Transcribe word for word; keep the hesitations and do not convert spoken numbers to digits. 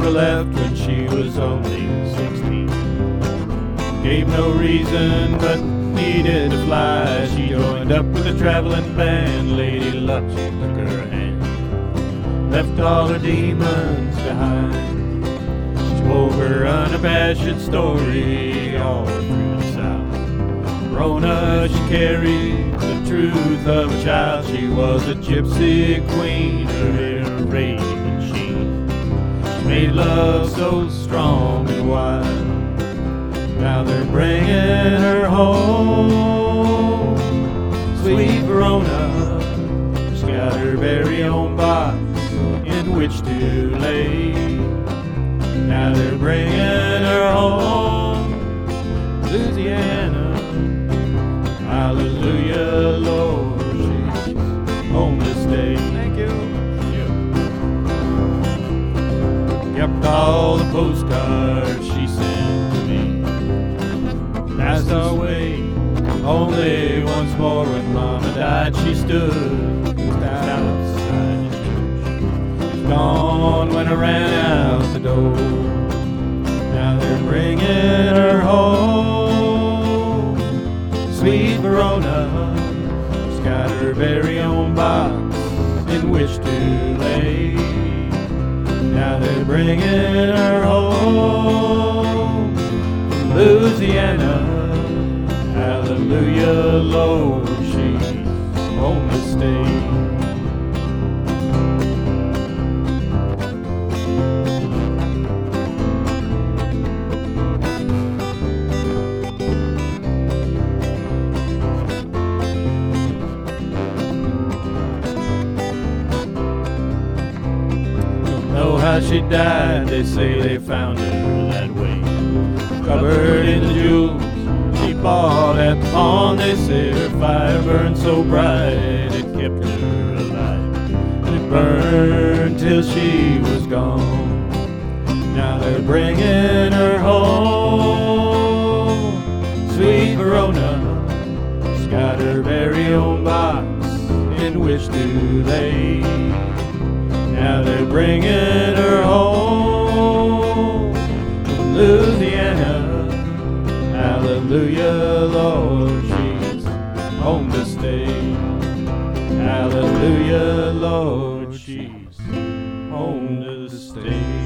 Rona left when she was only sixteen. Gave no reason but needed to fly. She joined up with a traveling band. Lady Luck, she took her hand, left all her demons behind. She wove her unabashed story all through the South. Rona, she carried the truth of a child. She was a gypsy queen, her hair raven sheen. She made love so strong and wild. Now they're bringing her home. Sweet Rona, she's got her very own box in which to lay. Now they're bringing her home, Louisiana. Hallelujah, Lord, she's home to stay. Thank you. Kept all the postcards she sent to me. Passed our way only once more when Mama died. She stood outside his church. She's gone when I ran out the door. Now they're bringing her home. Sweet Verona, she's got her very own box in which to lay. Now they're bringing her home from Louisiana. Hallelujah, Lord, she's home to stay. Don't know how she died, they say they found her that way, covered in the jewels she bought at the pawn. They say her fire burned so bright it kept her alive, and it burned till she was gone. Now they're bringing her home. Sweet Verona, she's got her very own box in which to lay. Now they're bringing her home from Louisiana. Hallelujah, Lord, she's home to stay. Hallelujah, Lord, she's home to stay.